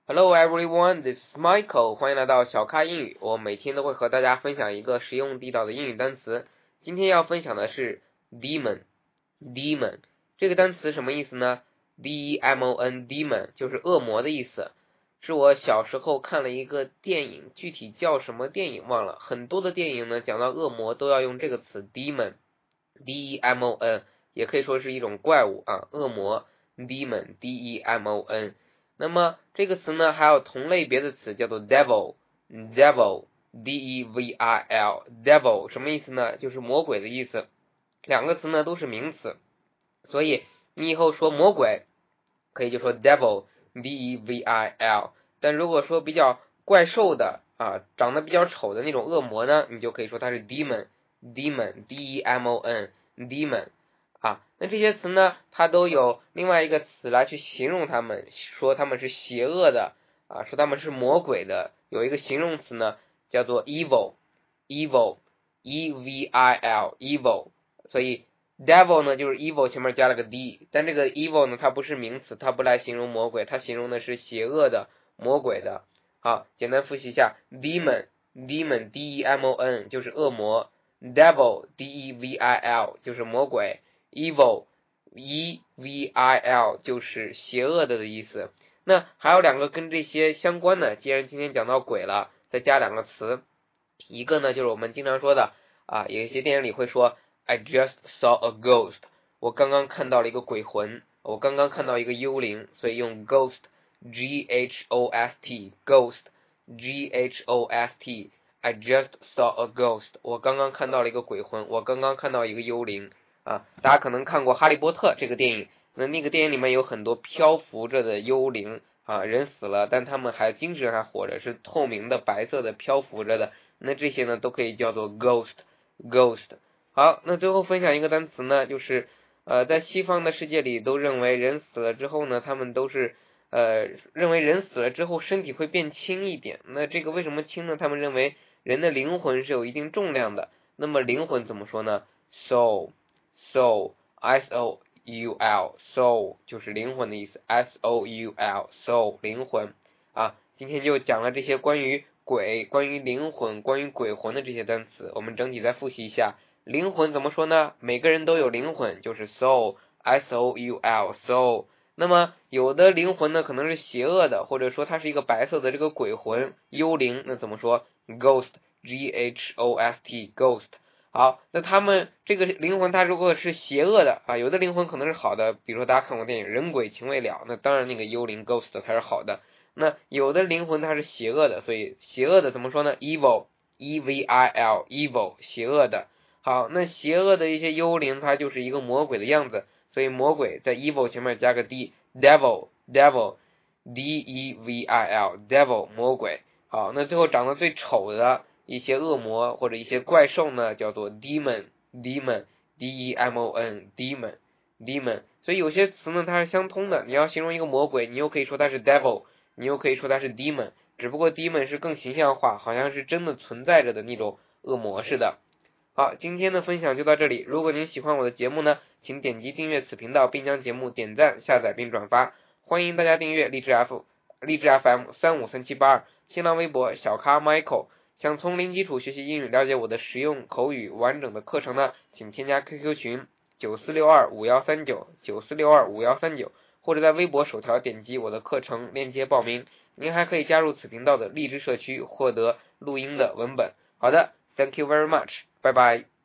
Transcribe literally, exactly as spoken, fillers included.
Hello everyone, this is Michael. 欢迎来到小咖英语。我每天都会和大家分享一个实用地道的英语单词。今天要分享的是 demon。demon 这个单词什么意思呢？ D E M O N demon 就是恶魔的意思。是我小时候看了一个电影，具体叫什么电影忘了。很多的电影呢，讲到恶魔都要用这个词 demon。D E M O N 也可以说是一种怪物啊，恶魔 demon D E M O N。那么这个词呢，还有同类别的词叫做 devil。devil D E V I L devil 什么意思呢？就是魔鬼的意思。两个词呢都是名词，所以你以后说魔鬼可以就说 devil D E V I L。但如果说比较怪兽的啊，长得比较丑的那种恶魔呢，你就可以说它是 demon demon D E M O N demon。啊，那这些词呢，它都有另外一个词来去形容它们，说它们是邪恶的啊，说它们是魔鬼的，有一个形容词呢叫做 evil evil E V I L evil。所以 devil 呢就是 evil 前面加了个 d， 但这个 evil 呢它不是名词，它不来形容魔鬼，它形容的是邪恶的魔鬼的。好，简单复习一下 demon demon D E M O N 就是恶魔， devil D E V I L 就是魔鬼，evil E V I L 就是邪恶的的意思。那还有两个跟这些相关的，既然今天讲到鬼了，再加两个词。一个呢就是我们经常说的啊，有一些电影里会说 I just saw a ghost， 我刚刚看到了一个鬼魂，我刚刚看到一个幽灵，所以用 ghost G H O S T ghost G H O S T I just saw a ghost， 我刚刚看到了一个鬼魂，我刚刚看到一个幽灵啊。大家可能看过哈利波特这个电影，那那个电影里面有很多漂浮着的幽灵啊，人死了但他们还精神还活着，是透明的白色的漂浮着的，那这些呢都可以叫做 ghost ghost。 好，那最后分享一个单词呢，就是呃在西方的世界里都认为人死了之后呢，他们都是呃认为人死了之后身体会变轻一点。那这个为什么轻呢？他们认为人的灵魂是有一定重量的。那么灵魂怎么说呢？ soul soul S O U L soul 就是灵魂的意思， S O U L soul 灵魂啊。今天就讲了这些关于鬼、关于灵魂、关于鬼魂的这些单词，我们整体再复习一下。灵魂怎么说呢？每个人都有灵魂，就是 soul S O U L soul。那么有的灵魂呢可能是邪恶的，或者说它是一个白色的这个鬼魂幽灵，那怎么说？ ghost G H O S T ghost。 好，那他们这个灵魂它如果是邪恶的啊，有的灵魂可能是好的，比如说大家看过电影人鬼情未了，那当然那个幽灵 ghost 它是好的。那有的灵魂它是邪恶的，所以邪恶的怎么说呢？ evil E V I L evil 邪恶的。好，那邪恶的一些幽灵它就是一个魔鬼的样子，所以魔鬼在 evil 前面加个 d devil devil D E V I L devil 魔鬼。好，那最后长得最丑的一些恶魔或者一些怪兽呢叫做 demon demon D E M O N demon demon。 所以有些词呢它是相通的，你要形容一个魔鬼，你又可以说它是 devil， 你又可以说它是 demon， 只不过 demon 是更形象化，好像是真的存在着的那种恶魔似的。好，今天的分享就到这里。如果您喜欢我的节目呢，请点击订阅此频道，并将节目点赞、下载并转发。欢迎大家订阅荔枝 F 荔枝 F M 三五三七八二，新浪微博小咖 Michael。想从零基础学习英语，了解我的实用口语完整的课程呢，请添加 Q Q 群九四六二五一三九 九四六二五一三九，或者在微博首条点击我的课程链接报名。您还可以加入此频道的荔枝社区，获得录音的文本。好的 ，Thank you very much， 拜拜。